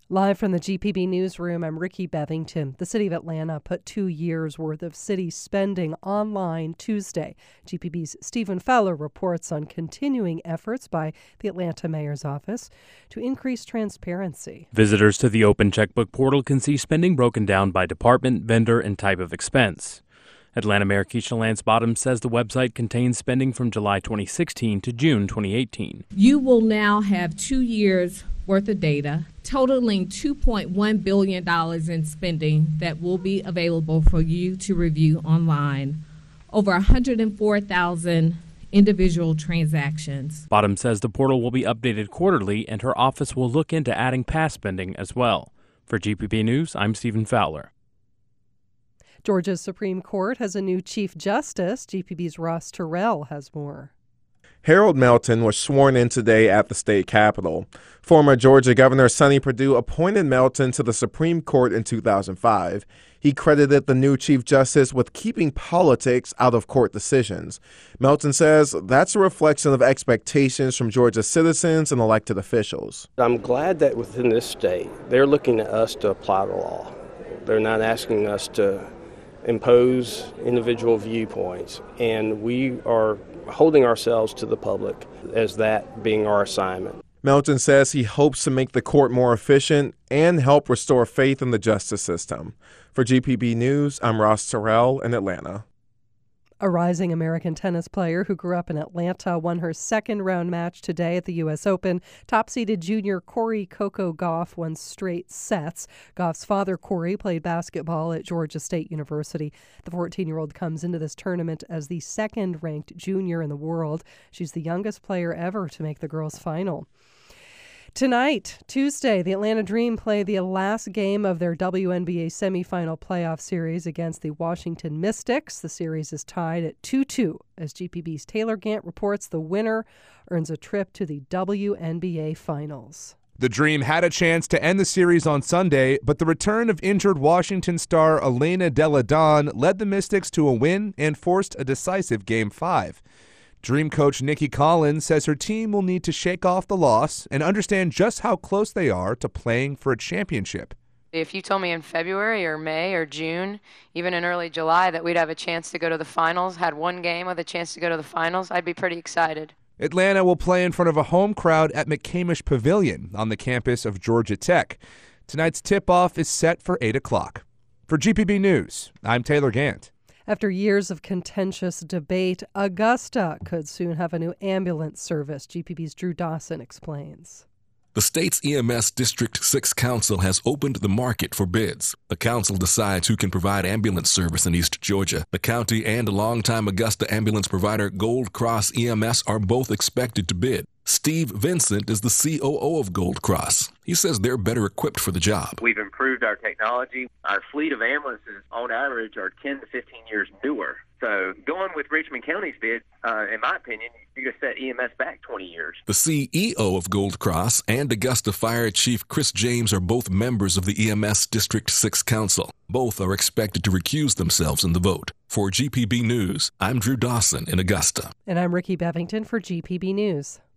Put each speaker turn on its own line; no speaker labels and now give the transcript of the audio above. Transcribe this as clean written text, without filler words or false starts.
Live from the GPB newsroom, I'm Ricky Bevington. The city of Atlanta put 2 years' worth of city spending online Tuesday. GPB's Stephen Fowler reports on continuing efforts by the Atlanta mayor's office to increase transparency.
Visitors to the Open Checkbook portal can see spending broken down by department, vendor, and type of expense. Atlanta Mayor Keisha Lance Bottoms says the website contains spending from July 2016 to June 2018.
You will now have 2 years worth of data, totaling $2.1 billion in spending that will be available for you to review online. Over 104,000 individual transactions.
Bottoms says the portal will be updated quarterly, and her office will look into adding past spending as well. For GPB News, I'm Stephen Fowler.
Georgia's Supreme Court has a new Chief Justice. GPB's Ross Terrell has more.
Harold Melton was sworn in today at the state capitol. Former Georgia Governor Sonny Perdue appointed Melton to the Supreme Court in 2005. He credited the new Chief Justice with keeping politics out of court decisions. Melton says that's a reflection of expectations from Georgia citizens and elected officials.
I'm glad that within this state, they're looking at us to apply the law. They're not asking us to impose individual viewpoints, and we are holding ourselves to the public as that being our assignment.
Melton says he hopes to make the court more efficient and help restore faith in the justice system. For GPB News, I'm Ross Terrell in Atlanta.
A rising American tennis player who grew up in Atlanta won her second-round match today at the U.S. Open. Top-seeded junior Corey Coco Gauff won straight sets. Gauff's father, Corey, played basketball at Georgia State University. The 14-year-old comes into this tournament as the second-ranked junior in the world. She's the youngest player ever to make the girls' final. Tonight, Tuesday, the Atlanta Dream play the last game of their WNBA semifinal playoff series against the Washington Mystics. The series is tied at 2-2. As GPB's Taylor Gant reports, the winner earns a trip to the WNBA Finals.
The Dream had a chance to end the series on Sunday, but the return of injured Washington star Elena Delle Donne led the Mystics to a win and forced a decisive Game 5. Dream coach Nikki Collins says her team will need to shake off the loss and understand just how close they are to playing for a championship.
If you told me in February or May or June, even in early July, that we'd have a chance to go to the finals, had one game with a chance to go to the finals, I'd be pretty excited.
Atlanta will play in front of a home crowd at McCamish Pavilion on the campus of Georgia Tech. Tonight's tip-off is set for 8 o'clock. For GPB News, I'm Taylor Gant.
After years of contentious debate, Augusta could soon have a new ambulance service. GPB's Drew Dawson explains.
The state's EMS District 6 Council has opened the market for bids. The council decides who can provide ambulance service in East Georgia. The county and longtime Augusta ambulance provider Gold Cross EMS are both expected to bid. Steve Vincent is the COO of Gold Cross. He says they're better equipped for the job.
We've improved our technology. Our fleet of ambulances, on average, are 10 to 15 years newer. So going with Richmond County's bid, in my opinion, you're going to set EMS back 20 years.
The CEO of Gold Cross and Augusta Fire Chief Chris James are both members of the EMS District 6 Council. Both are expected to recuse themselves in the vote. For GPB News, I'm Drew Dawson in Augusta.
And I'm Ricky Bevington for GPB News.